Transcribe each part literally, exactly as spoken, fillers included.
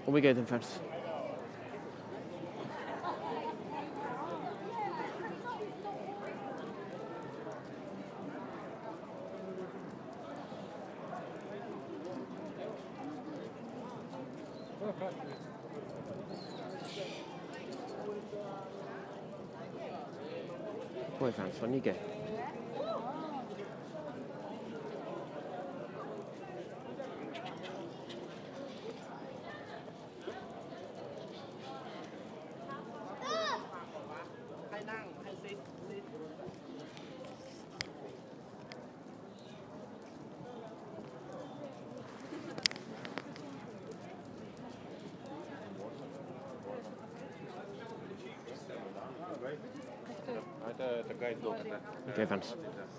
On we go then, fans. Boy, fans, on you go. Okay, fans.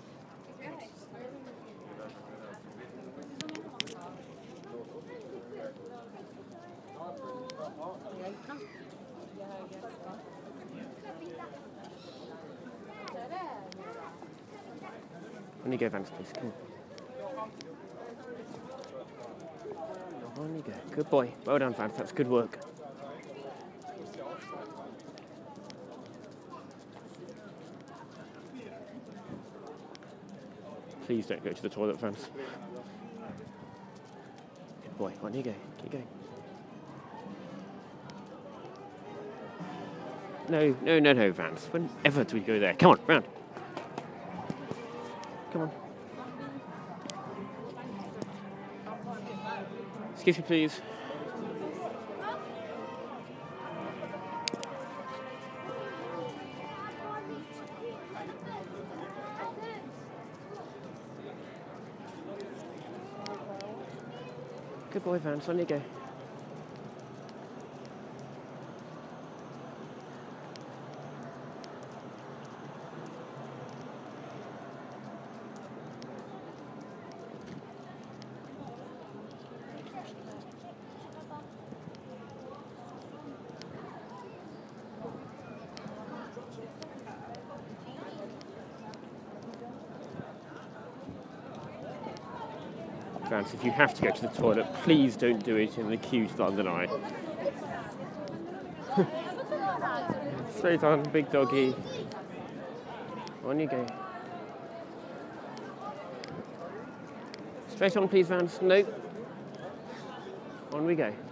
On you go, Vance, please. Come on. On you go. Good boy. Well done, Vance. That's good work. Please don't go to the toilet, Vance. Good boy. On you go. Keep going. No, no, no, no, Vance. Whenever do we go there? Come on, round. Come on. Excuse me, please. Good boy, Vance. On you go. Vance, if you have to go to the toilet, please don't do it in the queue to London Eye. Straight on, big doggy. On you go. Straight on, please, Vance. No. On we go.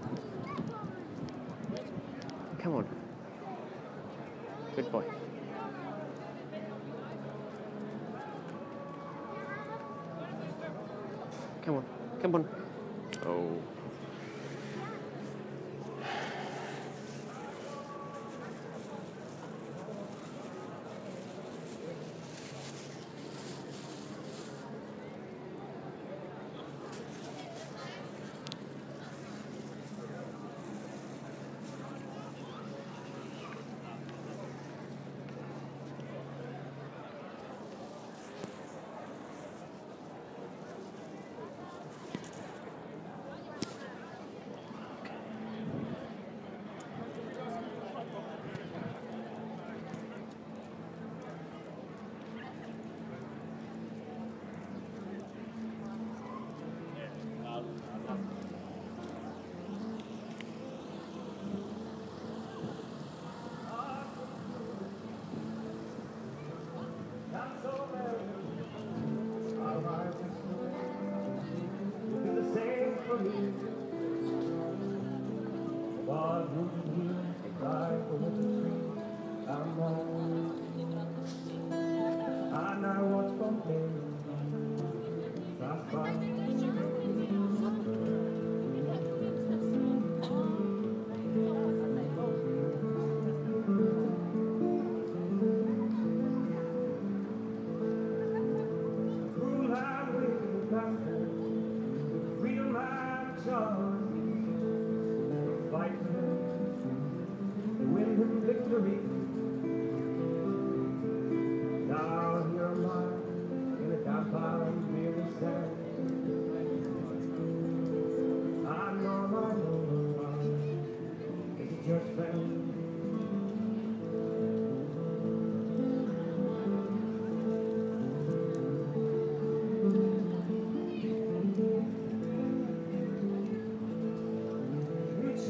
Come on. Good boy. Come on, come on. Oh.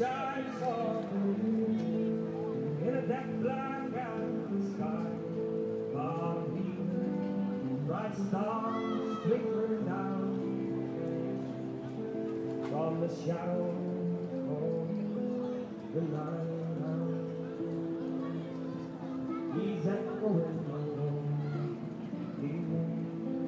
shines softly in a deck black and sky. Above me, bright stars twinkle down from the shadow of the night. He's echoing my lonely name.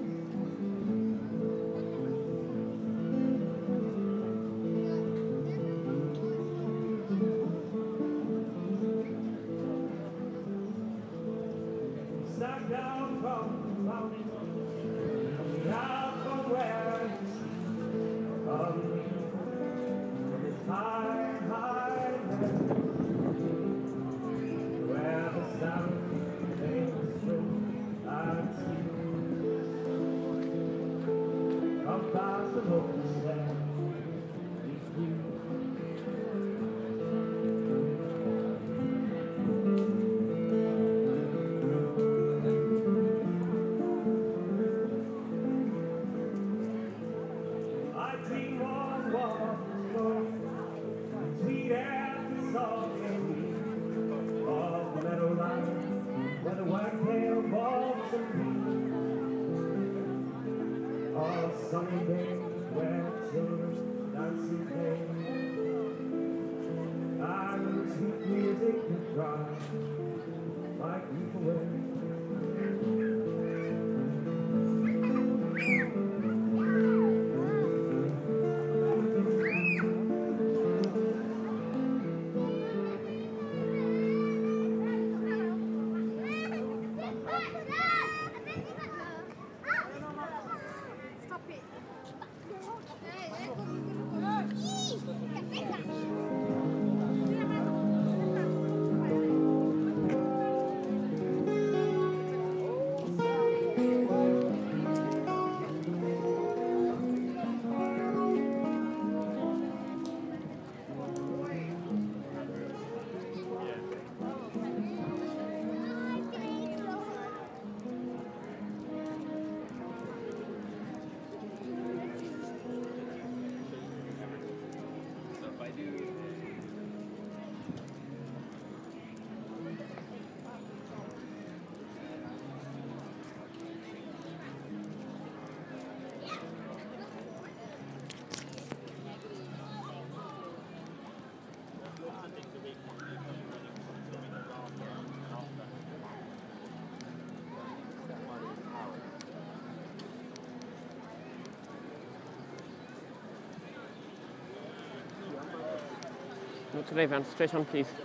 Sat down from the mountain, coming out from where he sees of me from his high, high head, where the sound fades through and see. Come fast and hope to stand, be free. I dream of what was sweet as the song in me, of the meadowland where the whitetail balks and me, of sunny days where children dance and play, and sweet music that drives my grief away. Not today, Van. Straight on, please.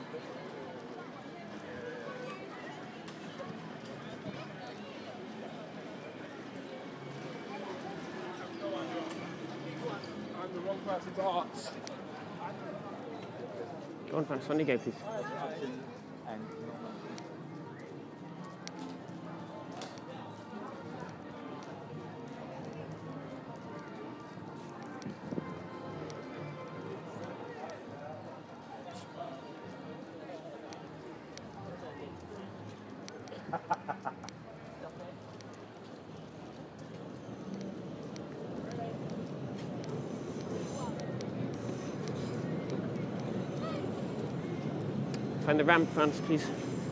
I'm the wrong person to ask. Go on, Van. On you go, please. Find the ramp, Vance, please.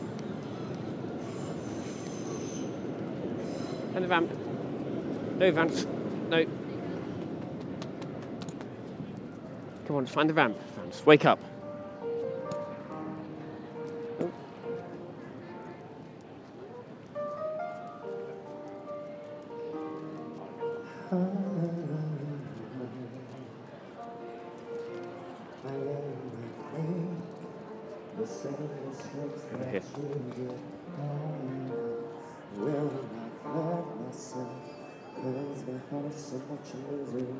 Find the ramp. No, Vance. No. Come on, find the ramp, Vance. Wake up. The same mistakes that Okay. you did. I will not let myself, cause my heart is so much misery.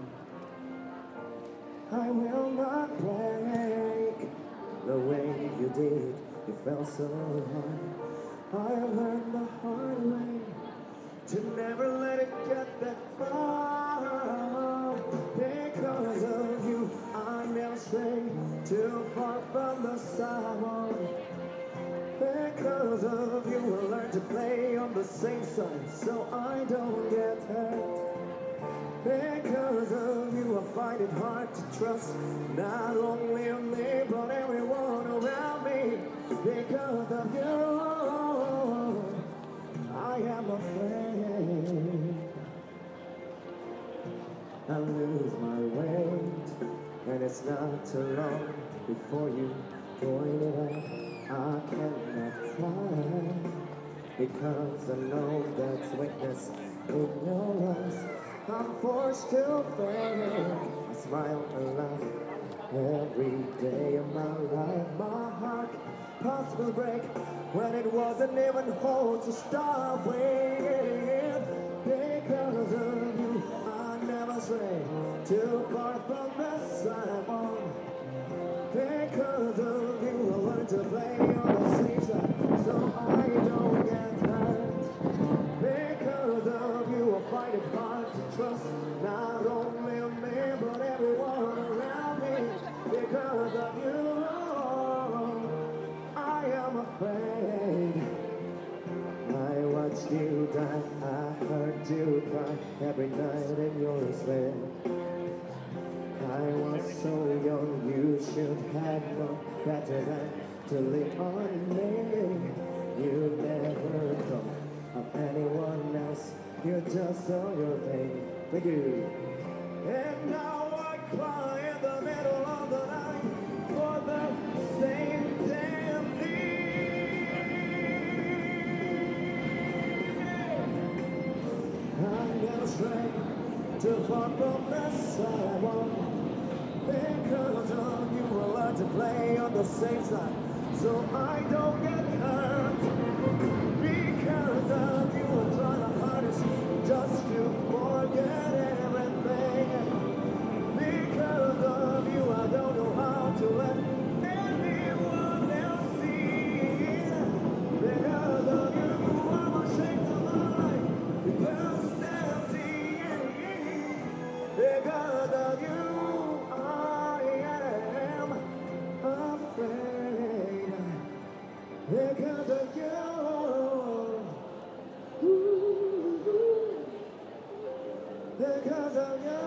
I will not break the way you did. You felt so hard. I learned the hard way to never let it get that far. Because of you, I never stray too far from the sidewalk. Because of you, I learned to play on the same side so I don't get hurt. Because of you, I find it hard to trust not only me, but for you, point it out. I cannot fly because I know that's weakness in your eyes. I'm forced to fake. I smile and laugh every day of my life. My heart possible break when it wasn't even whole to start with. Because of you, I never stray too far from the sidewalk. Because of you, I learned to play on the safe side, so I don't get hurt. Because of you, I find it hard to trust not only me, but everyone around me. Because of you, I am afraid. I watched you die, I heard you cry every night in your sleep. I was so young, you should have known better than to lean on me. You never thought of anyone else, you're just on your pain. Thank you. And now I cry in the middle of the night for the same damn thing. I never stray too far from the sidewalk. Because of you, I learn to play on the safe side, so I don't get hurt. Because of you, I try my hardest just to forget everything. Because of you, I don't know how to let anyone else see. Because of you, I'm ashamed of my life. Because it's empty. Because of you, I am afraid. Because of you. Ooh, because of you.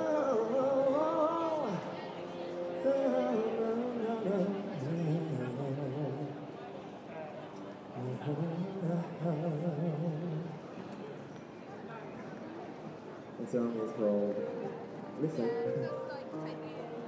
The song is called Listen.